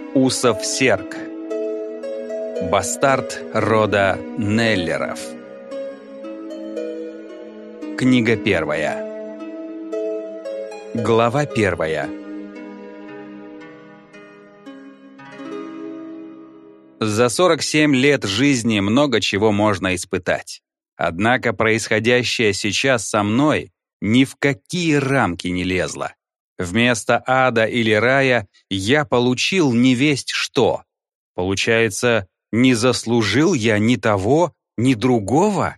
Усов Серк. Бастард рода Неллеров. Книга первая. Глава первая. За 47 лет жизни много чего можно испытать. Однако происходящее сейчас со мной ни в какие рамки не лезло. Вместо ада или рая я получил невесть что. Получается, не заслужил я ни того, ни другого?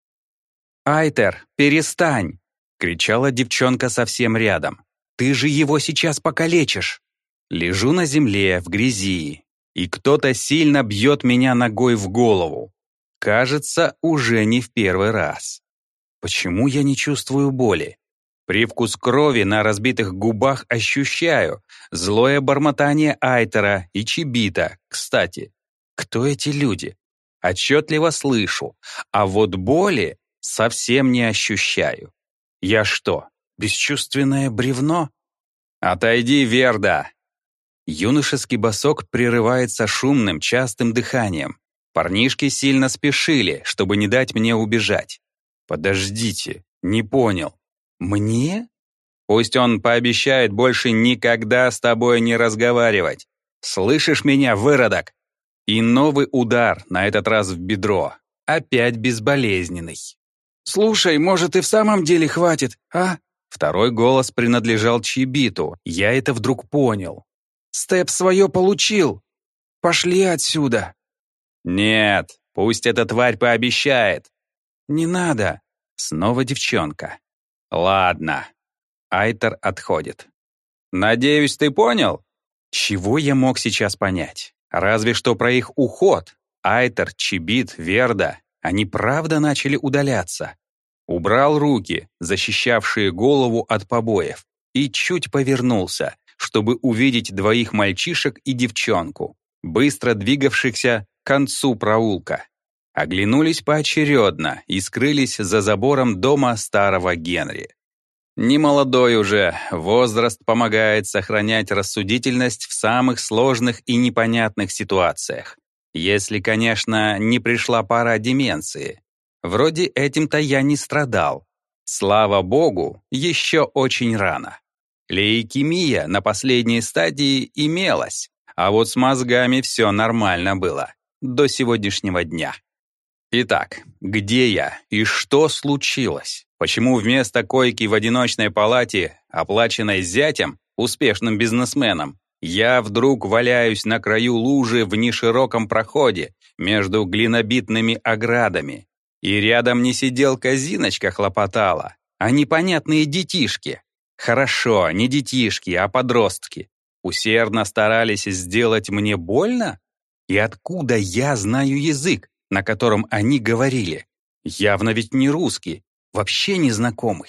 «Айтер, перестань!» — кричала девчонка совсем рядом. «Ты же его сейчас покалечишь!» Лежу на земле, в грязи, и кто-то сильно бьет меня ногой в голову. Кажется, уже не в первый раз. Почему я не чувствую боли? Привкус крови на разбитых губах ощущаю, злое бормотание Айтера и Чибита, кстати. Кто эти люди? Отчетливо слышу, а вот боли совсем не ощущаю. Я что, бесчувственное бревно? «Отойди, Верда!» Юношеский босок прерывается шумным, частым дыханием. Парнишки сильно спешили, чтобы не дать мне убежать. «Подождите, не понял. Мне? Пусть он пообещает больше никогда с тобой не разговаривать. Слышишь меня, выродок?» И новый удар, на этот раз в бедро. Опять безболезненный. «Слушай, может, и в самом деле хватит, а?» Второй голос принадлежал Чибиту. Я это вдруг понял. «Степ свое получил. Пошли отсюда». «Нет, пусть эта тварь пообещает». «Не надо». Снова девчонка. «Ладно». Айтер отходит. «Надеюсь, ты понял?» Чего я мог сейчас понять? Разве что про их уход. Айтер, Чибит, Верда. Они правда начали удаляться. Убрал руки, защищавшие голову от побоев, и чуть повернулся, чтобы увидеть двоих мальчишек и девчонку, быстро двигавшихся к концу проулка. Оглянулись поочередно и скрылись за забором дома старого Генри. Немолодой уже, возраст помогает сохранять рассудительность в самых сложных и непонятных ситуациях. Если, конечно, не пришла пора деменции. Вроде этим-то я не страдал. Слава богу, еще очень рано. Лейкемия на последней стадии имелась, а вот с мозгами все нормально было. До сегодняшнего дня. Итак, где я и что случилось? Почему вместо койки в одиночной палате, оплаченной зятем, успешным бизнесменом, я вдруг валяюсь на краю лужи в нешироком проходе между глинобитными оградами? И рядом не сиделка Зиночка хлопотала, а непонятные детишки. Хорошо, не детишки, а подростки. Усердно старались сделать мне больно? И откуда я знаю язык, на котором они говорили? Явно ведь не русский, вообще незнакомый.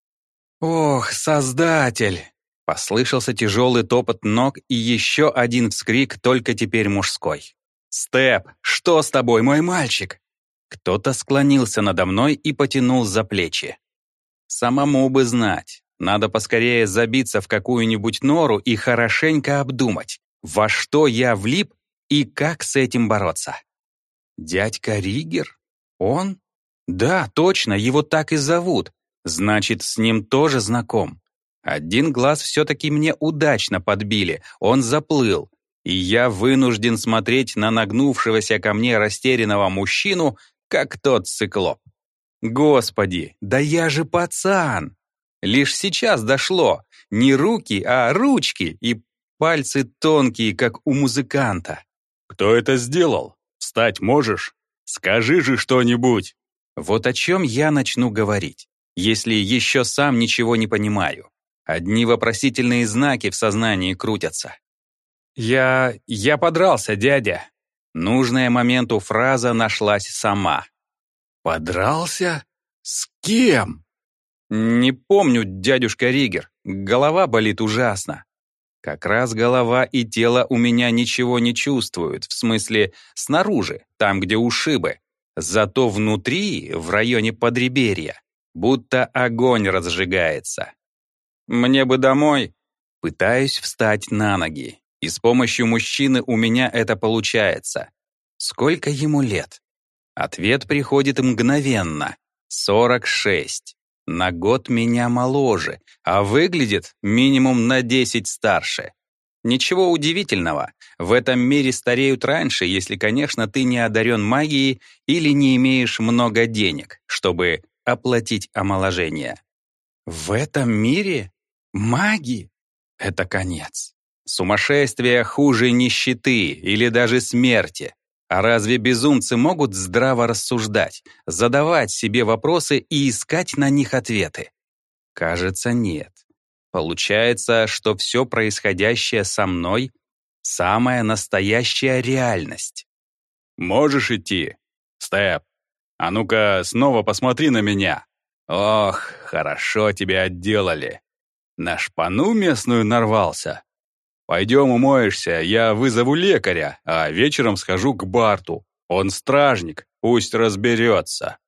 «Ох, Создатель!» Послышался тяжелый топот ног и еще один вскрик, только теперь мужской. «Степ, что с тобой, мой мальчик?» Кто-то склонился надо мной и потянул за плечи. Самому бы знать. Надо поскорее забиться в какую-нибудь нору и хорошенько обдумать, во что я влип и как с этим бороться. Дядька Ригер? Он? Да, точно, его так и зовут. Значит, с ним тоже знаком. Один глаз все-таки мне удачно подбили, он заплыл, и я вынужден смотреть на нагнувшегося ко мне растерянного мужчину, как тот циклоп. Господи, да я же пацан! Лишь сейчас дошло, не руки, а ручки и пальцы тонкие, как у музыканта. «Кто это сделал? Встать можешь? Скажи же что-нибудь!» Вот о чем я начну говорить, если еще сам ничего не понимаю. Одни вопросительные знаки в сознании крутятся. «Я подрался, дядя». Нужная моменту фраза нашлась сама. «Подрался? С кем?» «Не помню, дядюшка Ригер. Голова болит ужасно». Как раз голова и тело у меня ничего не чувствуют, в смысле снаружи, там, где ушибы. Зато внутри, в районе подреберья, будто огонь разжигается. «Мне бы домой». Пытаюсь встать на ноги. и с помощью мужчины у меня это получается. Сколько ему лет? Ответ приходит мгновенно. 46. На год меня моложе, а выглядит минимум на 10 старше. Ничего удивительного. В этом мире стареют раньше, если, конечно, ты не одарен магией или не имеешь много денег, чтобы оплатить омоложение. В этом мире? Маги? Это конец. Сумасшествие хуже нищеты или даже смерти. А разве безумцы могут здраво рассуждать, задавать себе вопросы и искать на них ответы? Кажется, нет. Получается, что все происходящее со мной — самая настоящая реальность. Можешь идти? Степ, а ну-ка снова посмотри на меня. Ох, хорошо тебя отделали. На шпану местную нарвался. Пойдем умоешься, я вызову лекаря, а вечером схожу к Барту. Он стражник, пусть разберется.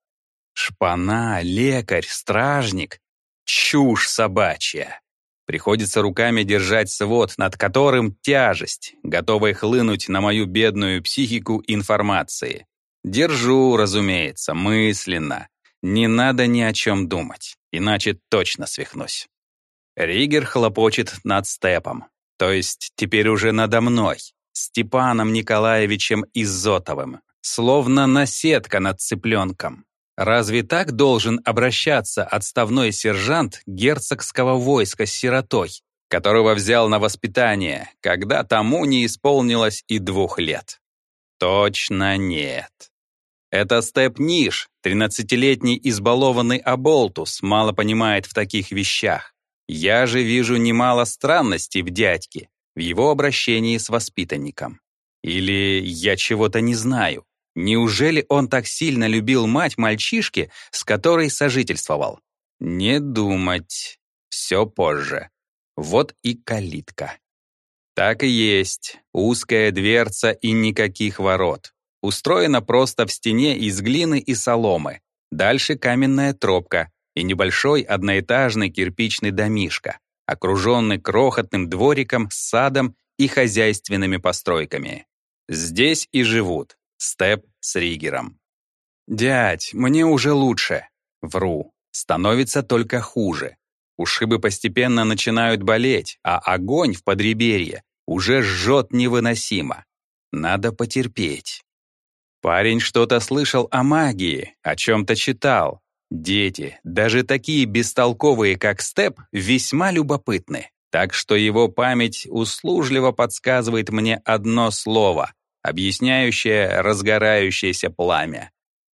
Шпана, лекарь, стражник — чушь собачья. Приходится руками держать свод, над которым тяжесть, готовая хлынуть на мою бедную психику информации. Держу, разумеется, мысленно. Не надо ни о чем думать, иначе точно свихнусь. Ригер хлопочет над Степом, то есть теперь уже надо мной, Степаном Николаевичем Изотовым, словно наседка над цыпленком. Разве так должен обращаться отставной сержант герцогского войска с сиротой, которого взял на воспитание, когда тому не исполнилось и 2 лет? Точно нет. Это Степ Ниш, 13-летний избалованный оболтус, мало понимает в таких вещах. Я же вижу немало странностей в дядьке, в его обращении с воспитанником. Или я чего-то не знаю. Неужели он так сильно любил мать мальчишки, с которой сожительствовал? Не думать. Все позже. Вот и калитка. Так и есть. Узкая дверца и никаких ворот. Устроена просто в стене из глины и соломы. Дальше каменная тропка и небольшой одноэтажный кирпичный домишко, окруженный крохотным двориком с садом и хозяйственными постройками. Здесь и живут Степ с Ригером. «Дядь, мне уже лучше». Вру. Становится только хуже. Ушибы постепенно начинают болеть, а огонь в подреберье уже жжет невыносимо. Надо потерпеть. Парень что-то слышал о магии, о чем-то читал. Дети, даже такие бестолковые, как Степ, весьма любопытны. Так что его память услужливо подсказывает мне одно слово, объясняющее разгорающееся пламя.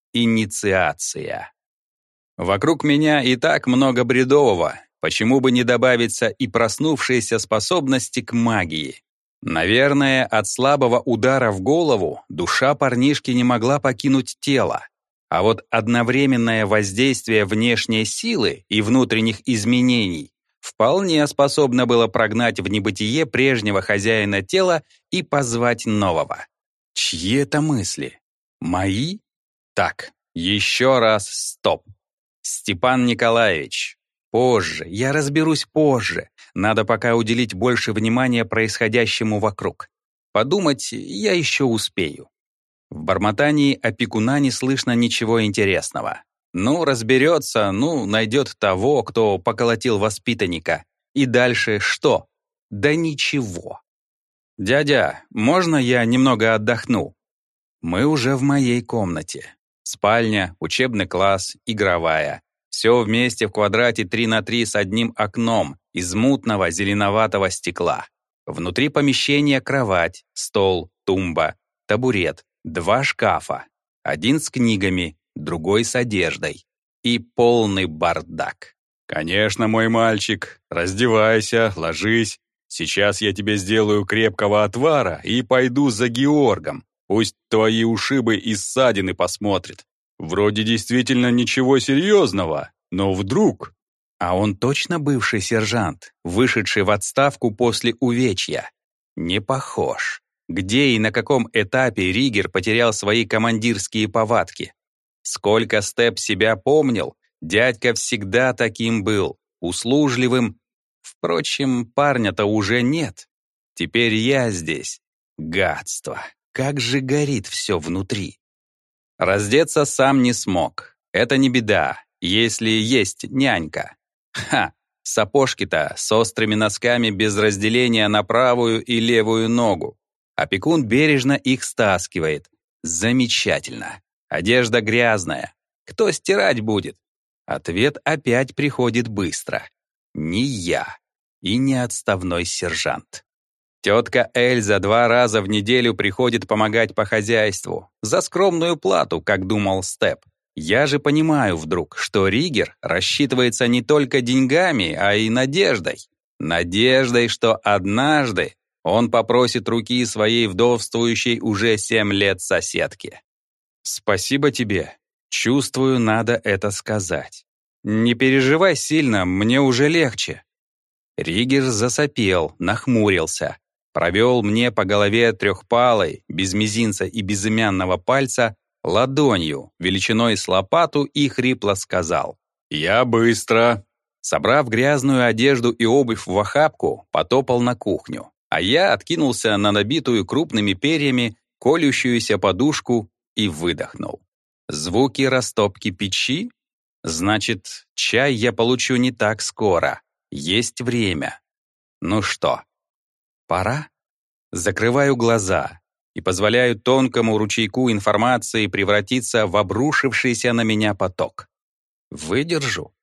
Инициация. Вокруг меня и так много бредового, почему бы не добавиться и проснувшиеся способности к магии. Наверное, от слабого удара в голову душа парнишки не могла покинуть тело, а вот одновременное воздействие внешней силы и внутренних изменений вполне способно было прогнать в небытие прежнего хозяина тела и позвать нового. Чьи это мысли? Мои? Так, еще раз стоп. Степан Николаевич. Позже, я разберусь позже. Надо пока уделить больше внимания происходящему вокруг. Подумать я еще успею. В бормотании опекуна не слышно ничего интересного. Ну, разберется, найдет того, кто поколотил воспитанника. И дальше что? Да ничего. «Дядя, можно я немного отдохну?» Мы уже в моей комнате. Спальня, учебный класс, игровая. Все вместе в квадрате 3×3 с одним окном из мутного зеленоватого стекла. Внутри помещения кровать, стол, тумба, табурет, 2 шкафа. Один с книгами, другой с одеждой. И полный бардак. Конечно, мой мальчик, раздевайся, ложись. Сейчас я тебе сделаю крепкого отвара и пойду за Георгом. Пусть твои ушибы и ссадины посмотрит. Вроде действительно ничего серьезного, но вдруг... А он точно бывший сержант, вышедший в отставку после увечья? Не похож. Где и на каком этапе Ригер потерял свои командирские повадки? Сколько Степ себя помнил, дядька всегда таким был, услужливым. Впрочем, парня-то уже нет. Теперь я здесь. Гадство. Как же горит все внутри. Раздеться сам не смог. Это не беда, если есть нянька. Ха! Сапожки-то с острыми носками без разделения на правую и левую ногу. Опекун бережно их стаскивает. Замечательно. Одежда грязная. Кто стирать будет? Ответ опять приходит быстро. Не я и не отставной сержант. Тетка Эльза 2 раза в неделю приходит помогать по хозяйству. За скромную плату, как думал Степ. Я же понимаю вдруг, что Ригер рассчитывается не только деньгами, а и надеждой. Надеждой, что однажды он попросит руки своей вдовствующей уже 7 лет соседки. «Спасибо тебе. Чувствую, надо это сказать. Не переживай сильно, мне уже легче». Ригер засопел, нахмурился, провел мне по голове трехпалой, без мизинца и безымянного пальца, ладонью, величиной с лопату, и хрипло сказал: «Я быстро». Собрав грязную одежду и обувь в охапку, потопал на кухню, а я откинулся на набитую крупными перьями колющуюся подушку и выдохнул. Звуки растопки печи? Значит, чай я получу не так скоро. Есть время. Ну что, пора? Закрываю глаза и позволяю тонкому ручейку информации превратиться в обрушившийся на меня поток. Выдержу?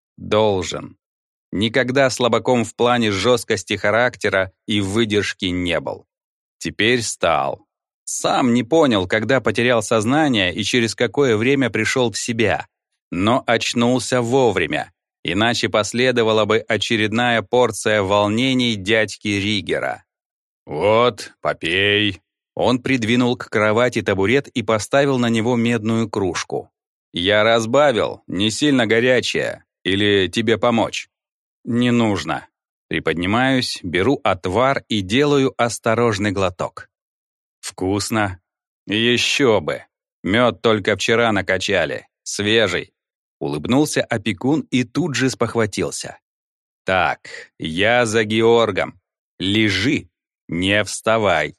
Должен. Никогда слабаком в плане жесткости характера и выдержки не был. Теперь стал. Сам не понял, когда потерял сознание и через какое время пришел в себя. Но очнулся вовремя, иначе последовала бы очередная порция волнений дядьки Ригера. «Вот, попей». Он придвинул к кровати табурет и поставил на него медную кружку. «Я разбавил, не сильно горячая. Или тебе помочь?» «Не нужно». Приподнимаюсь, беру отвар и делаю осторожный глоток. «Вкусно. Еще бы. Мед только вчера накачали. Свежий». Улыбнулся опекун и тут же спохватился. «Так, я за Георгом. Лежи, не вставай».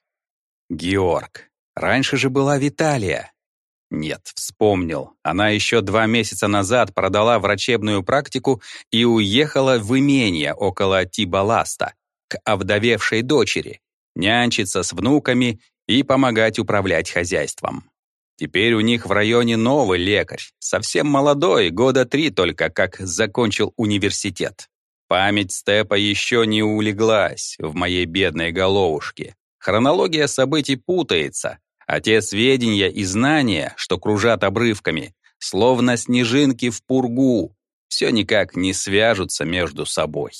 Георг. Раньше же была Виталия. Нет, вспомнил. Она еще 2 месяца назад продала врачебную практику и уехала в имение около Тибаласта к овдовевшей дочери, нянчиться с внуками и помогать управлять хозяйством. Теперь у них в районе новый лекарь, совсем молодой, 3 года только, как закончил университет. Память Степа еще не улеглась в моей бедной головушке. Хронология событий путается, а те сведения и знания, что кружат обрывками, словно снежинки в пургу, все никак не свяжутся между собой.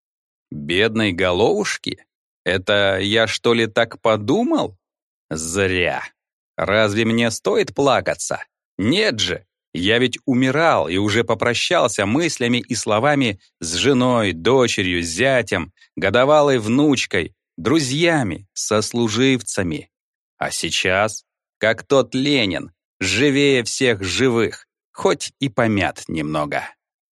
Бедной головушки? Это я что ли так подумал? Зря. Разве мне стоит плакаться? Нет же, я ведь умирал и уже попрощался мыслями и словами с женой, дочерью, зятем, годовалой внучкой, друзьями, сослуживцами. А сейчас, как тот Ленин, живее всех живых, хоть и помят немного.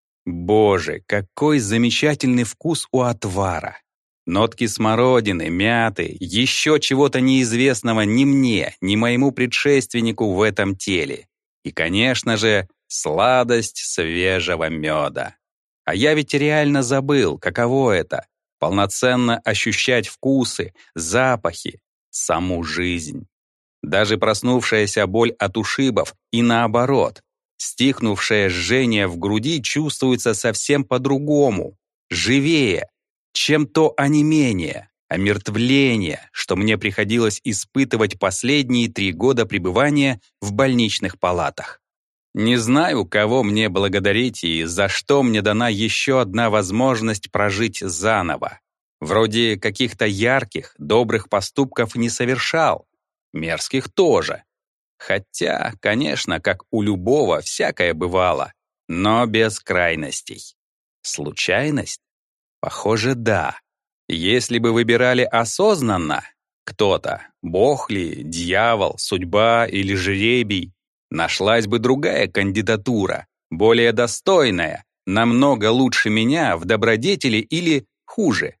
Боже, какой замечательный вкус у отвара! Нотки смородины, мяты, еще чего-то неизвестного ни мне, ни моему предшественнику в этом теле. И, конечно же, сладость свежего меда. А я ведь реально забыл, каково это — полноценно ощущать вкусы, запахи, саму жизнь. Даже проснувшаяся боль от ушибов и наоборот, стихнувшее жжение в груди чувствуется совсем по-другому, живее, чем то онемение, омертвление, что мне приходилось испытывать последние 3 года пребывания в больничных палатах. Не знаю, кого мне благодарить и за что мне дана еще одна возможность прожить заново. Вроде каких-то ярких, добрых поступков не совершал, мерзких тоже. Хотя, конечно, как у любого, всякое бывало, но без крайностей. Случайность? Похоже, да. Если бы выбирали осознанно, кто-то, бог ли, дьявол, судьба или жребий, нашлась бы другая кандидатура, более достойная, намного лучше меня в добродетели или, хуже,